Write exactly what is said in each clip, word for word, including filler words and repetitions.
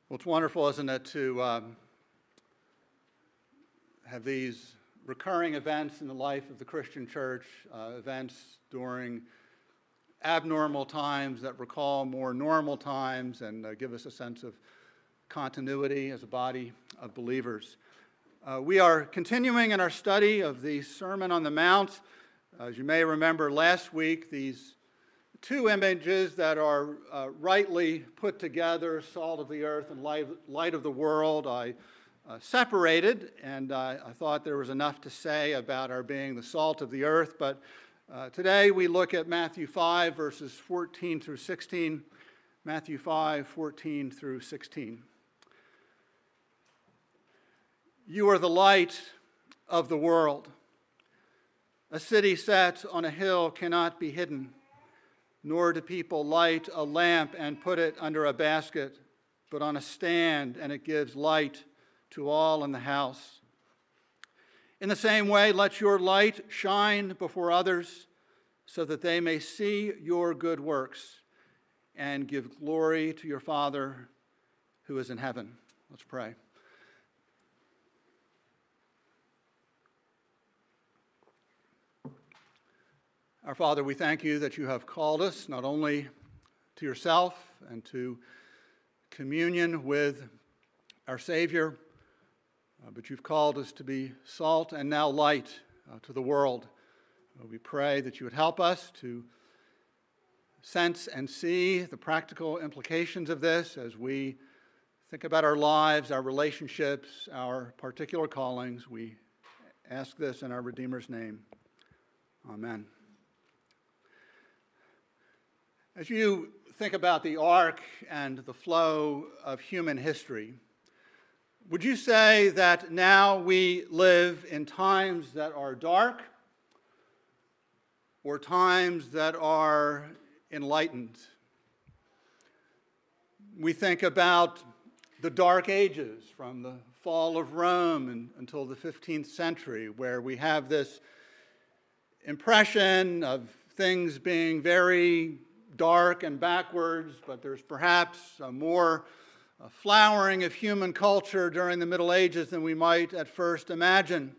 Well, it's wonderful, isn't it, to um, have these recurring events in the life of the Christian church, uh, events during abnormal times that recall more normal times and uh, give us a sense of continuity as a body of believers. Uh, we are continuing in our study of the Sermon on the Mount. As you may remember last week, these two images that are uh, rightly put together, salt of the earth and light, light of the world, I uh, separated, and uh, I thought there was enough to say about our being the salt of the earth. But uh, today we look at Matthew five, verses fourteen through sixteen. Matthew five, fourteen through sixteen. You are the light of the world. A city set on a hill cannot be hidden. Nor do people light a lamp and put it under a basket, but on a stand, and it gives light to all in the house. In the same way, let your light shine before others, so that they may see your good works and give glory to your Father who is in heaven. Let's pray. Our Father, we thank you that you have called us not only to yourself and to communion with our Savior, uh, but you've called us to be salt and now light uh, to the world. Uh, we pray that you would help us to sense and see the practical implications of this as we think about our lives, our relationships, our particular callings. We ask this in our Redeemer's name. Amen. As you think about the arc and the flow of human history, would you say that now we live in times that are dark or times that are enlightened? We think about the Dark Ages from the fall of Rome and, until the fifteenth century, where we have this impression of things being very dark and backwards, but there's perhaps a more a flowering of human culture during the Middle Ages than we might at first imagine.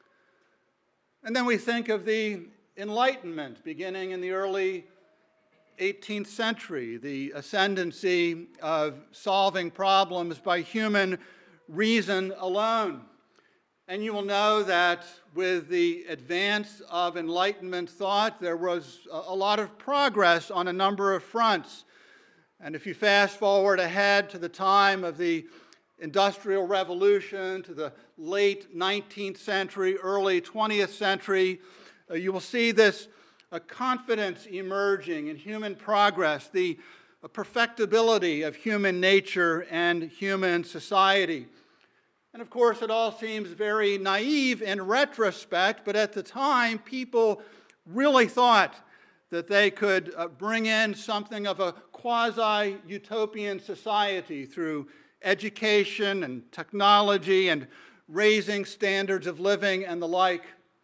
And then we think of the Enlightenment beginning in the early eighteenth century, the ascendancy of solving problems by human reason alone. And you will know that with the advance of Enlightenment thought, there was a lot of progress on a number of fronts. And if you fast forward ahead to the time of the Industrial Revolution, to the late nineteenth century, early twentieth century, uh, you will see this uh, confidence emerging in human progress, the uh, perfectibility of human nature and human society. And of course, it all seems very naive in retrospect, but at the time, people really thought that they could uh, bring in something of a quasi-utopian society through education and technology and raising standards of living and the like.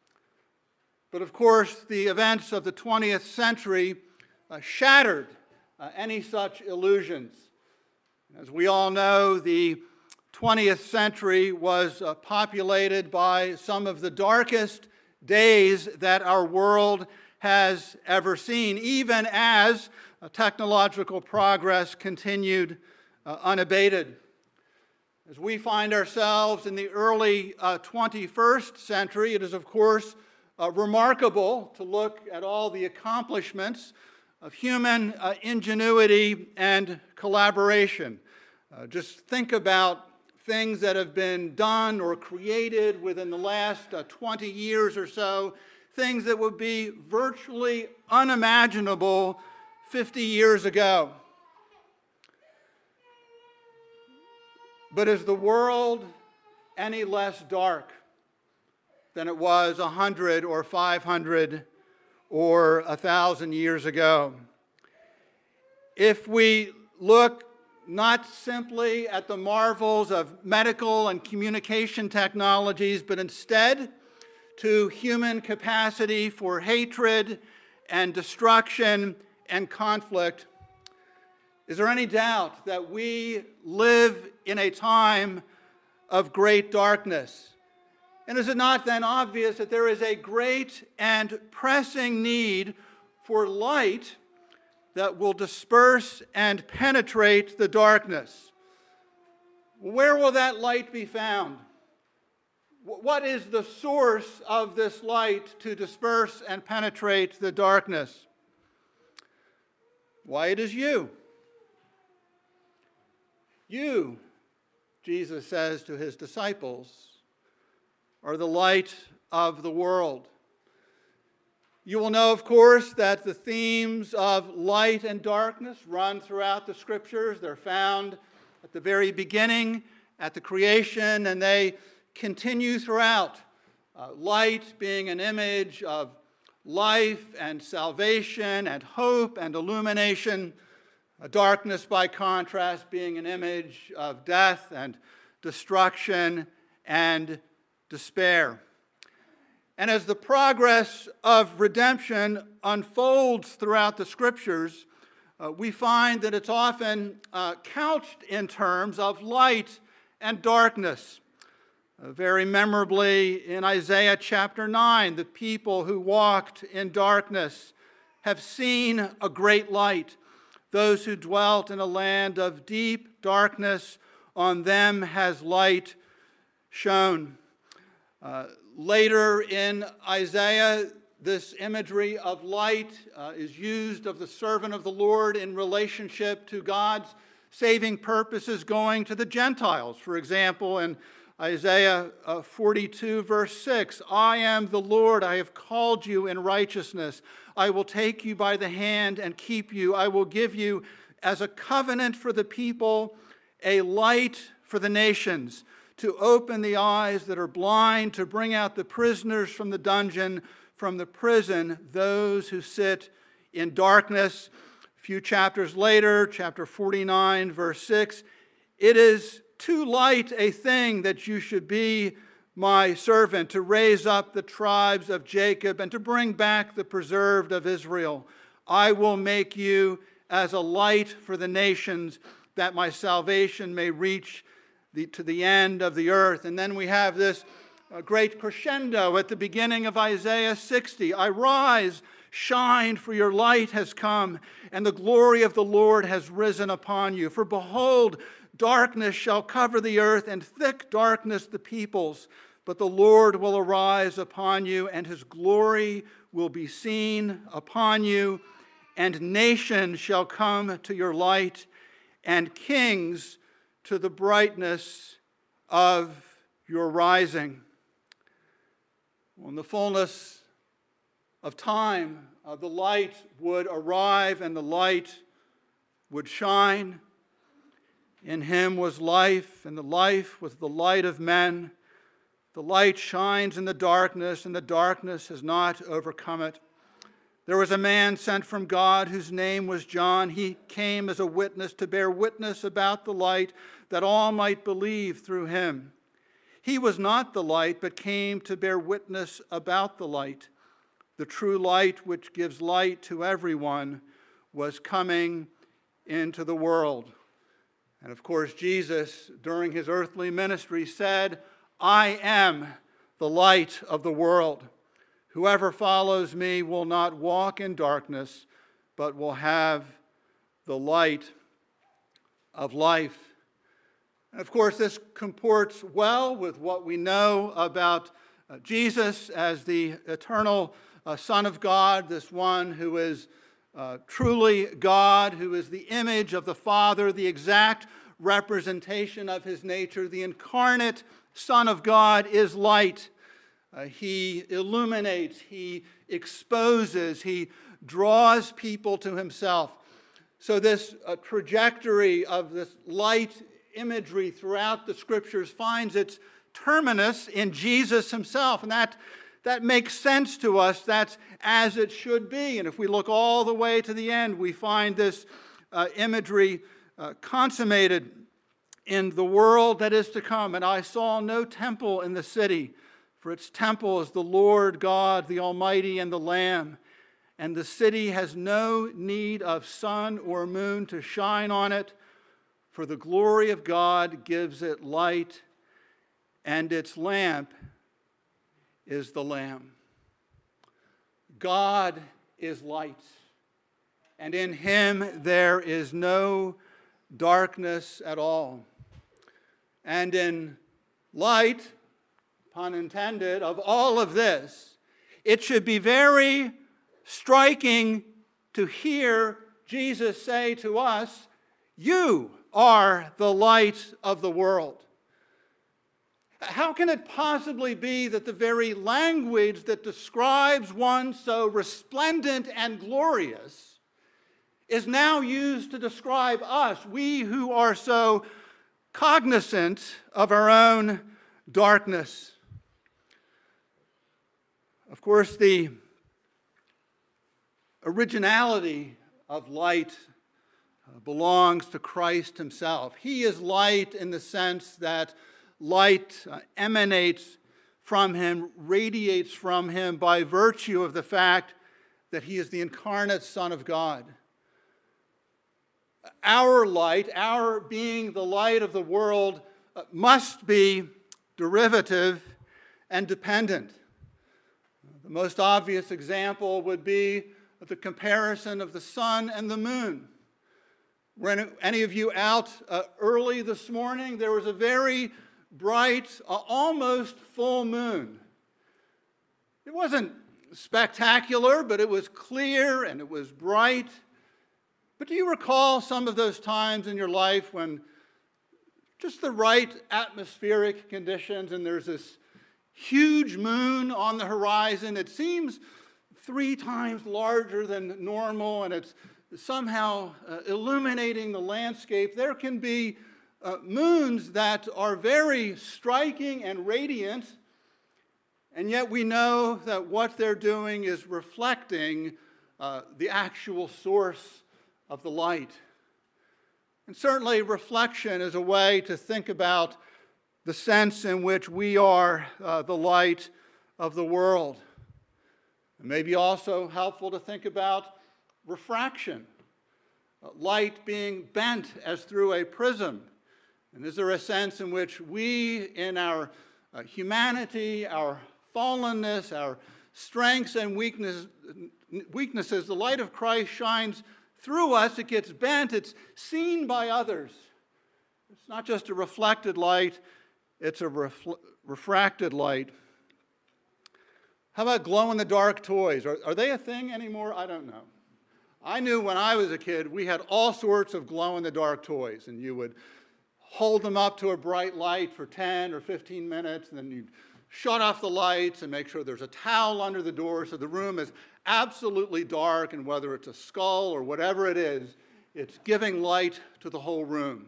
But of course, the events of the twentieth century uh, shattered uh, any such illusions. As we all know, the twentieth century was uh, populated by some of the darkest days that our world has ever seen, even as uh, technological progress continued uh, unabated. As we find ourselves in the early uh, twenty-first century, it is, of course, uh, remarkable to look at all the accomplishments of human uh, ingenuity and collaboration. Uh, just think about things that have been done or created within the last uh, twenty years or so, things that would be virtually unimaginable fifty years ago. But is the world any less dark than it was one hundred or five hundred or one thousand years ago? If we look not simply at the marvels of medical and communication technologies, but instead to human capacity for hatred and destruction and conflict, Is there any doubt that we live in a time of great darkness? And is it not then obvious that there is a great and pressing need for light that will disperse and penetrate the darkness? Where will that light be found? What is the source of this light to disperse and penetrate the darkness? Why, it is you. You, Jesus says to his disciples, are the light of the world. You will know, of course, that the themes of light and darkness run throughout the Scriptures. They're found at the very beginning, at the creation, and they continue throughout. Uh, light being an image of life and salvation and hope and illumination. Uh, darkness, by contrast, being an image of death and destruction and despair. And as the progress of redemption unfolds throughout the Scriptures, uh, we find that it's often uh, couched in terms of light and darkness. Uh, very memorably in Isaiah chapter nine, the people who walked in darkness have seen a great light. Those who dwelt in a land of deep darkness, on them has light shone. Uh, later in Isaiah, this imagery of light uh, is used of the servant of the Lord in relationship to God's saving purposes going to the Gentiles. For example, in Isaiah uh, forty-two, verse six, I am the Lord, I have called you in righteousness. I will take you by the hand and keep you. I will give you as a covenant for the people, a light for the nations, to open the eyes that are blind, to bring out the prisoners from the dungeon, from the prison, those who sit in darkness. A few chapters later, chapter forty-nine, verse six, it is too light a thing that you should be my servant, to raise up the tribes of Jacob and to bring back the preserved of Israel. I will make you as a light for the nations, that my salvation may reach the, to the end of the earth. And then we have this uh, great crescendo at the beginning of Isaiah sixty. Arise, shine, for your light has come, and the glory of the Lord has risen upon you. For behold, darkness shall cover the earth, and thick darkness the peoples. But the Lord will arise upon you, and his glory will be seen upon you. And nations shall come to your light, and kings to the brightness of your rising. In the fullness of time, uh, the light would arrive, and the light would shine. In him was life, and the life was the light of men. The light shines in the darkness, and the darkness has not overcome it. There was a man sent from God whose name was John. He came as a witness to bear witness about the light, that all might believe through him. He was not the light, but came to bear witness about the light. The true light, which gives light to everyone, was coming into the world. And of course, Jesus, during his earthly ministry, said, I am the light of the world. Whoever follows me will not walk in darkness, but will have the light of life. And of course, this comports well with what we know about uh, Jesus as the eternal uh, Son of God, this one who is uh, truly God, who is the image of the Father, the exact representation of his nature. The incarnate Son of God is light. Uh, he illuminates, he exposes, he draws people to himself. So this uh, trajectory of this light imagery throughout the Scriptures finds its terminus in Jesus himself. And that, that makes sense to us. That's as it should be. And if we look all the way to the end, we find this uh, imagery uh, consummated in the world that is to come. And I saw no temple in the city, for its temple is the Lord God, the Almighty, and the Lamb. and the city has no need of sun or moon to shine on it, for the glory of God gives it light, and its lamp is the Lamb. God is light, and in him there is no darkness at all. And in light, pun intended, of all of this, it should be very striking to hear Jesus say to us, "You are the light of the world." How can it possibly be that the very language that describes one so resplendent and glorious is now used to describe us, we who are so cognizant of our own darkness? Of course, the originality of light belongs to Christ himself. He is light in the sense that light uh, emanates from him, radiates from him by virtue of the fact that he is the incarnate Son of God. Our light, our being the light of the world, uh, must be derivative and dependent. The most obvious example would be the comparison of the sun and the moon. Were any of you out uh, early this morning? There was a very bright, uh, almost full moon. It wasn't spectacular, but it was clear and it was bright. But do you recall some of those times in your life when just the right atmospheric conditions and there's this huge moon on the horizon? It seems three times larger than normal, and it's somehow uh, illuminating the landscape. There can be uh, moons that are very striking and radiant, and yet we know that what they're doing is reflecting uh, the actual source of the light. And certainly reflection is a way to think about the sense in which we are uh, the light of the world. It may be also helpful to think about refraction, uh, light being bent as through a prism. And is there a sense in which we, in our uh, humanity, our fallenness, our strengths and weakness, weaknesses, the light of Christ shines through us, it gets bent, it's seen by others. It's not just a reflected light, it's a refl- refracted light. How about glow-in-the-dark toys? Are, are they a thing anymore? I don't know. I knew when I was a kid, we had all sorts of glow-in-the-dark toys, and you would hold them up to a bright light for ten or fifteen minutes, and then you'd shut off the lights and make sure there's a towel under the door so the room is absolutely dark, and whether it's a skull or whatever it is, it's giving light to the whole room.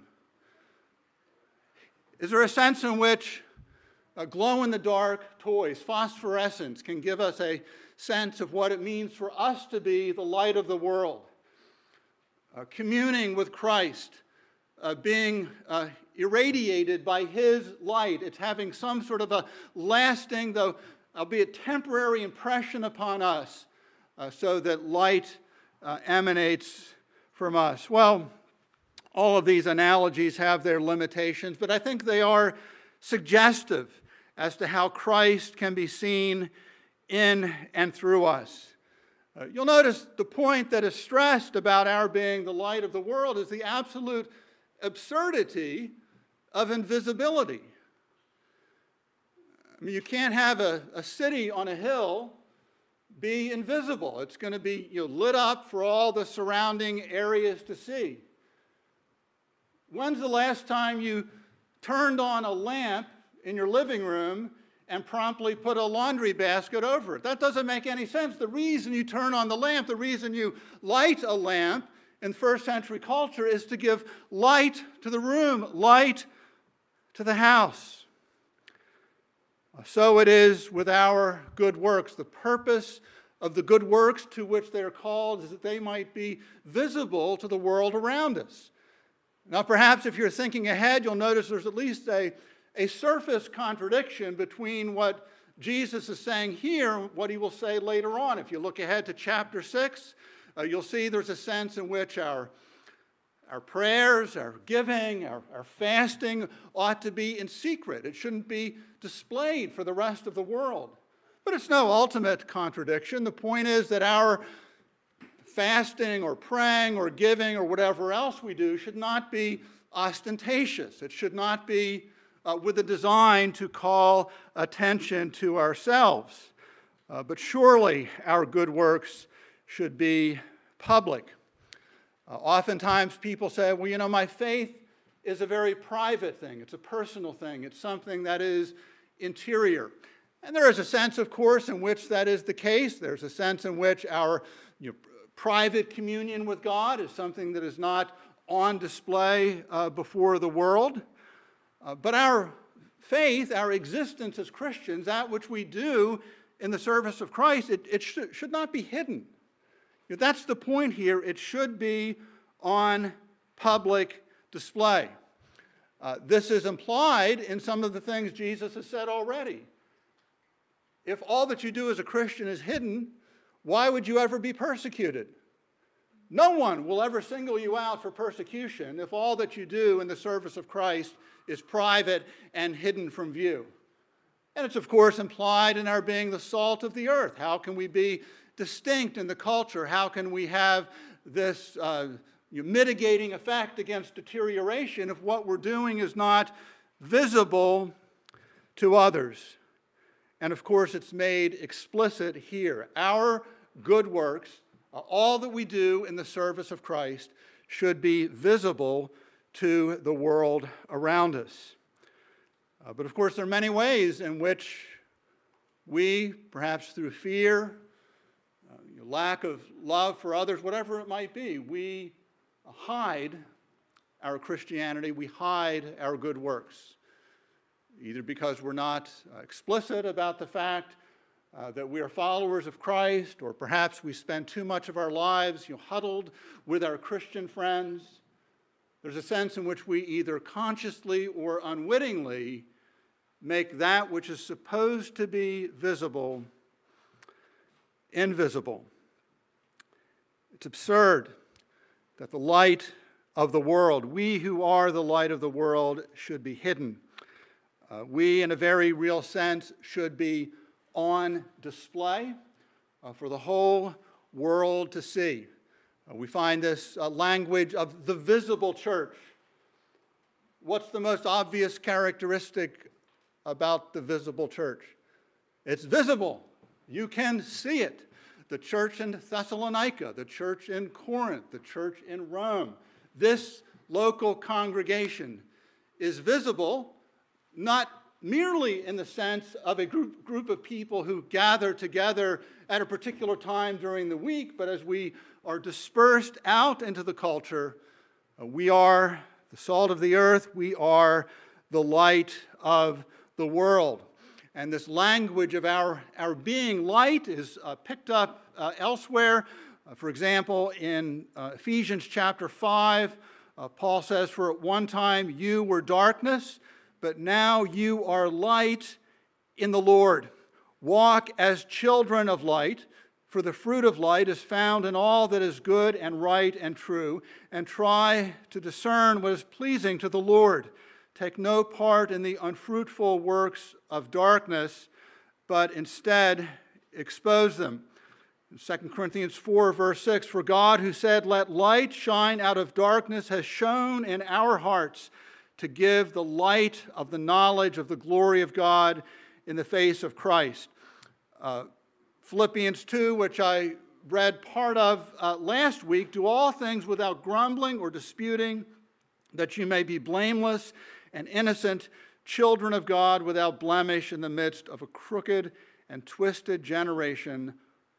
Is there a sense in which uh, glow-in-the-dark toys, phosphorescence, can give us a sense of what it means for us to be the light of the world? Uh, communing with Christ, uh, being uh, irradiated by his light. It's having some sort of a lasting, though albeit temporary, impression upon us, uh, so that light uh, emanates from us. Well, all of these analogies have their limitations, but I think they are suggestive as to how Christ can be seen in and through us. Uh, you'll notice the point that is stressed about our being the light of the world is the absolute absurdity of invisibility. I mean, you can't have a, a city on a hill be invisible. It's going to be, you know, lit up for all the surrounding areas to see. When's the last time you turned on a lamp in your living room and promptly put a laundry basket over it? That doesn't make any sense. The reason you turn on the lamp, the reason you light a lamp in first century culture is to give light to the room, light to the house. So it is with our good works. The purpose of the good works to which they are called is that they might be visible to the world around us. Now, perhaps if you're thinking ahead, you'll notice there's at least a, a surface contradiction between what Jesus is saying here what he will say later on. If you look ahead to chapter six, uh, you'll see there's a sense in which our, our prayers, our giving, our, our fasting ought to be in secret. It shouldn't be displayed for the rest of the world. But it's no ultimate contradiction. The point is that our fasting or praying or giving or whatever else we do should not be ostentatious. It should not be uh, with a design to call attention to ourselves. Uh, but surely our good works should be public. Uh, oftentimes people say, well, you know, my faith is a very private thing. It's a personal thing. It's something that is interior. And there is a sense, of course, in which that is the case. There's a sense in which our you know, private communion with God is something that is not on display uh, before the world. Uh, but our faith, our existence as Christians, that which we do in the service of Christ, it, it sh- should not be hidden. You know, that's the point here. It should be on public display. Uh, this is implied in some of the things Jesus has said already. If all that you do as a Christian is hidden, why would you ever be persecuted? No one will ever single you out for persecution if all that you do in the service of Christ is private and hidden from view. And it's, of course, implied in our being the salt of the earth. How can we be distinct in the culture? How can we have this uh, mitigating effect against deterioration if what we're doing is not visible to others? And of course, it's made explicit here. Our good works, uh, all that we do in the service of Christ, should be visible to the world around us. Uh, but of course, there are many ways in which we, perhaps through fear, uh, lack of love for others, whatever it might be, we hide our Christianity, we hide our good works. Either because we're not uh, explicit about the fact uh, that we are followers of Christ, or perhaps we spend too much of our lives you know, huddled with our Christian friends. There's a sense in which we either consciously or unwittingly make that which is supposed to be visible invisible. It's absurd that the light of the world, we who are the light of the world, should be hidden. Uh, we, in a very real sense, should be on display uh, for the whole world to see. Uh, we find this uh, language of the visible church. What's the most obvious characteristic about the visible church? It's visible. You can see it. The church in Thessalonica, the church in Corinth, the church in Rome. This local congregation is visible, not merely in the sense of a group, group of people who gather together at a particular time during the week, but as we are dispersed out into the culture, uh, we are the salt of the earth, we are the light of the world. And this language of our, our being light is uh, picked up uh, elsewhere. Uh, for example, in uh, Ephesians chapter five, uh, Paul says, "For at one time you were darkness, but now you are light in the Lord. Walk as children of light, for the fruit of light is found in all that is good and right and true, and try to discern what is pleasing to the Lord. Take no part in the unfruitful works of darkness, but instead expose them." In Second Corinthians four, verse six, "For God, who said, 'Let light shine out of darkness,' has shone in our hearts to give the light of the knowledge of the glory of God in the face of Christ." Uh, Philippians two, which I read part of uh, last week, "Do all things without grumbling or disputing, that you may be blameless and innocent, children of God without blemish in the midst of a crooked and twisted generation,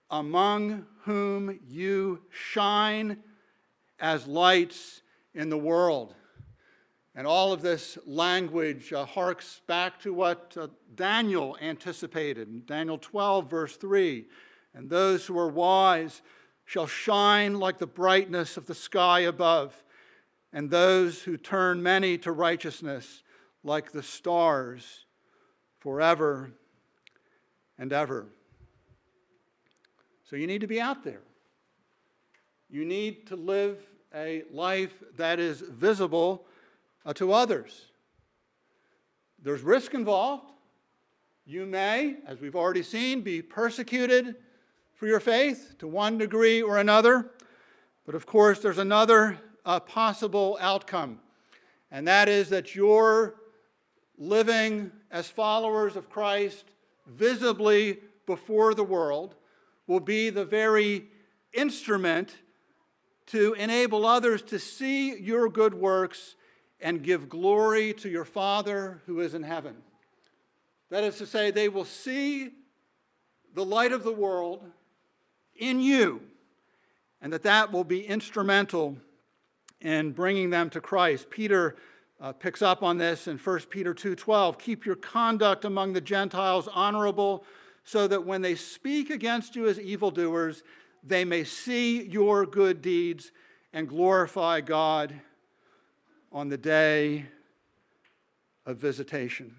among whom you shine as lights in the world." And all of this language uh, harks back to what uh, Daniel anticipated in Daniel twelve, verse three. "And those who are wise shall shine like the brightness of the sky above, and those who turn many to righteousness like the stars forever and ever. So you need to be out there. You need to live a life that is visible uh, to others. There's risk involved. You may, as we've already seen, be persecuted for your faith to one degree or another. But of course, there's another uh, possible outcome, and that is that you're living as followers of Christ visibly before the world will be the very instrument to enable others to see your good works and give glory to your Father who is in heaven. That is to say, they will see the light of the world in you, and that that will be instrumental in bringing them to Christ. Peter uh, picks up on this in First Peter two twelve. Keep your conduct among the Gentiles honorable, so that when they speak against you as evildoers, they may see your good deeds and glorify God on the day of visitation.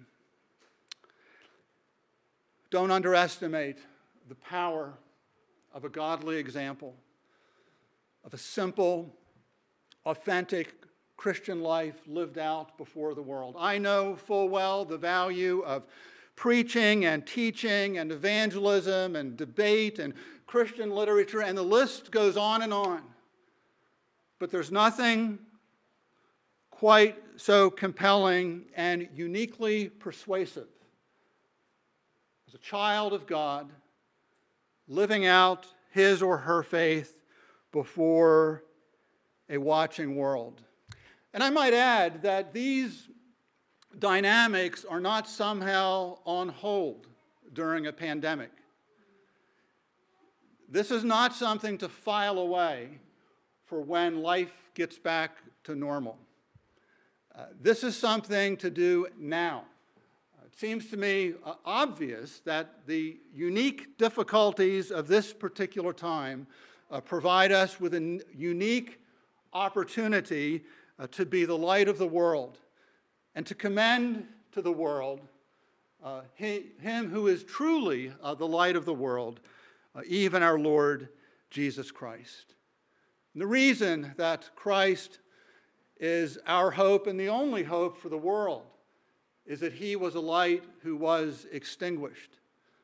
Don't underestimate the power of a godly example, of a simple, authentic Christian life lived out before the world. I know full well the value of preaching and teaching and evangelism and debate and Christian literature, and the list goes on and on. But there's nothing quite so compelling and uniquely persuasive as a child of God living out his or her faith before a watching world. And I might add that these dynamics are not somehow on hold during a pandemic. This is not something to file away for when life gets back to normal. Uh, this is something to do now. Uh, it seems to me uh, obvious that the unique difficulties of this particular time uh, provide us with a n- unique opportunity uh, to be the light of the world and to commend to the world uh, he, him who is truly uh, the light of the world, uh, even our Lord Jesus Christ. And the reason that Christ is our hope and the only hope for the world is that he was a light who was extinguished.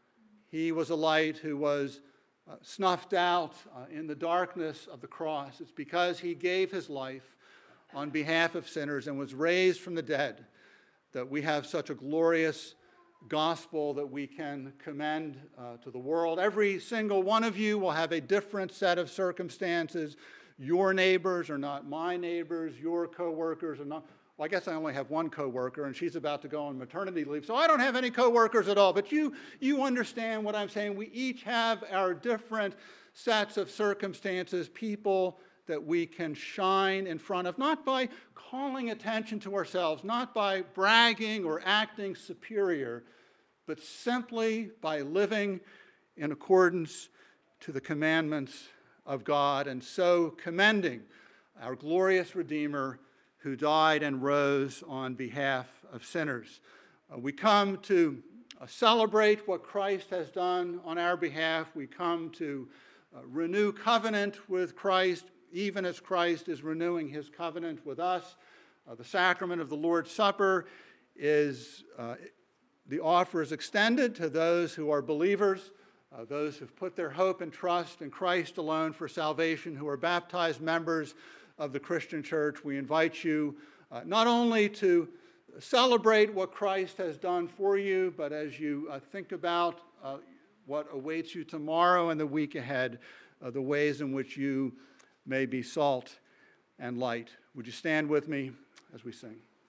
He was a light who was uh, snuffed out uh, in the darkness of the cross. It's because he gave his life on behalf of sinners and was raised from the dead that we have such a glorious gospel that we can commend uh, to the world. Every single one of you will have a different set of circumstances. Your neighbors are not my neighbors. Your coworkers are not. Well, I guess I only have one coworker, and she's about to go on maternity leave, so I don't have any coworkers at all. But you, you understand what I'm saying. We each have our different sets of circumstances, people that we can shine in front of, not by calling attention to ourselves, not by bragging or acting superior, but simply by living in accordance to the commandments of God, and so commending our glorious Redeemer who died and rose on behalf of sinners. Uh, we come to uh, celebrate what Christ has done on our behalf. We come to uh, renew covenant with Christ, even as Christ is renewing his covenant with us. Uh, the sacrament of the Lord's Supper is, uh, the offer is extended to those who are believers, uh, those who've put their hope and trust in Christ alone for salvation, who are baptized members of the Christian church. We invite you uh, not only to celebrate what Christ has done for you, but as you uh, think about uh, what awaits you tomorrow and the week ahead, uh, the ways in which you may be salt and light. Would you stand with me as we sing?